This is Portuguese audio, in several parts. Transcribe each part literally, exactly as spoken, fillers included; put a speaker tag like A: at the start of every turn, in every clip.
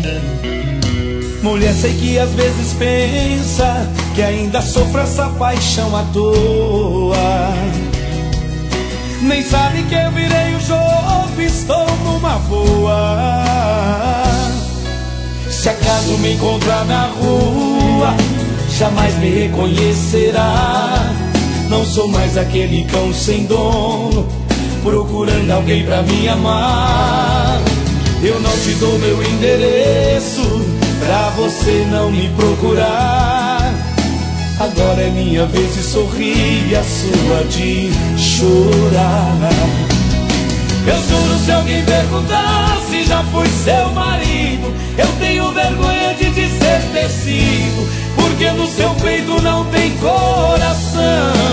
A: Mulher, sei que às vezes pensa que ainda sofro essa paixão à toa. Nem sabe que eu virei o jogo, estou numa boa. Se acaso me encontrar na rua, jamais me reconhecerá. Não sou mais aquele cão sem dono, procurando alguém pra me amar. Eu não te dou meu endereço, pra você não me procurar. Agora é minha vez de sorrir e a sua de chorar. Eu juro, se alguém perguntar se já fui seu marido, eu tenho vergonha de dizer ter sido, porque no seu peito não tem coração.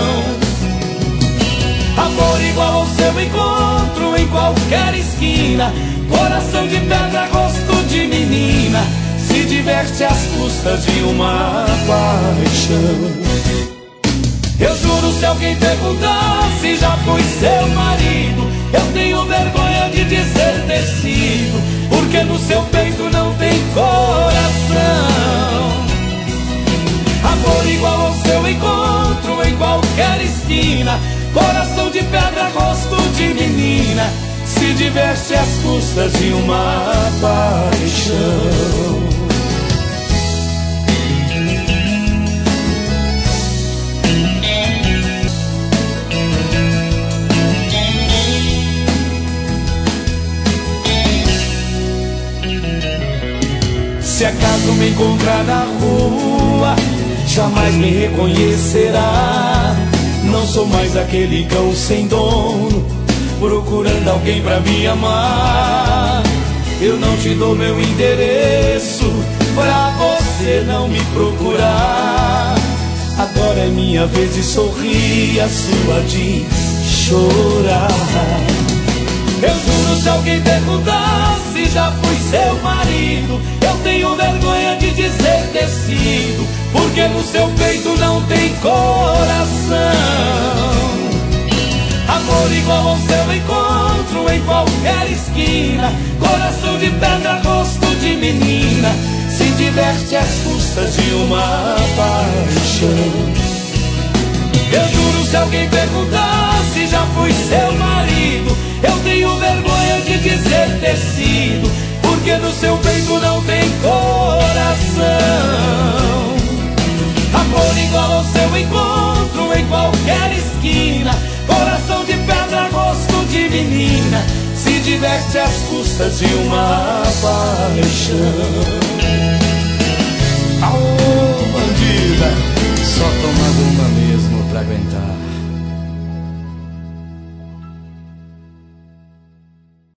A: Amor igual ao seu encontro em qualquer esquina, coração de pedra, gosto de menina, se diverte às custas de uma paixão. Eu juro, se alguém perguntar se já fui seu marido, eu tenho vergonha de dizer ter sido, porque no seu peito não tem coração. Amor igual ao seu encontro em qualquer esquina, coração de pedra, gosto de menina, se diverte às custas de uma paixão. Se acaso me encontrar na rua, jamais me reconhecerá. Não sou mais aquele cão sem dono, procurando alguém pra me amar. Eu não te dou meu endereço, pra você não me procurar. Agora é minha vez de sorrir, a sua de chorar. Eu juro, se alguém perguntar se já fui seu marido, eu tenho vergonha de dizer ter sido, porque no seu peito não tem coração. Amor igual ao seu encontro em qualquer esquina, coração de pedra, gosto de menina, se diverte às custas de uma paixão. Eu juro, se alguém perguntar se já fui seu marido, eu tenho vergonha de dizer ter sido, porque no seu peito não tem coração. Amor igual ao seu encontro em qualquer esquina, coração de pedra, gosto de menina, se diverte às custas de uma paixão. Aô, bandida!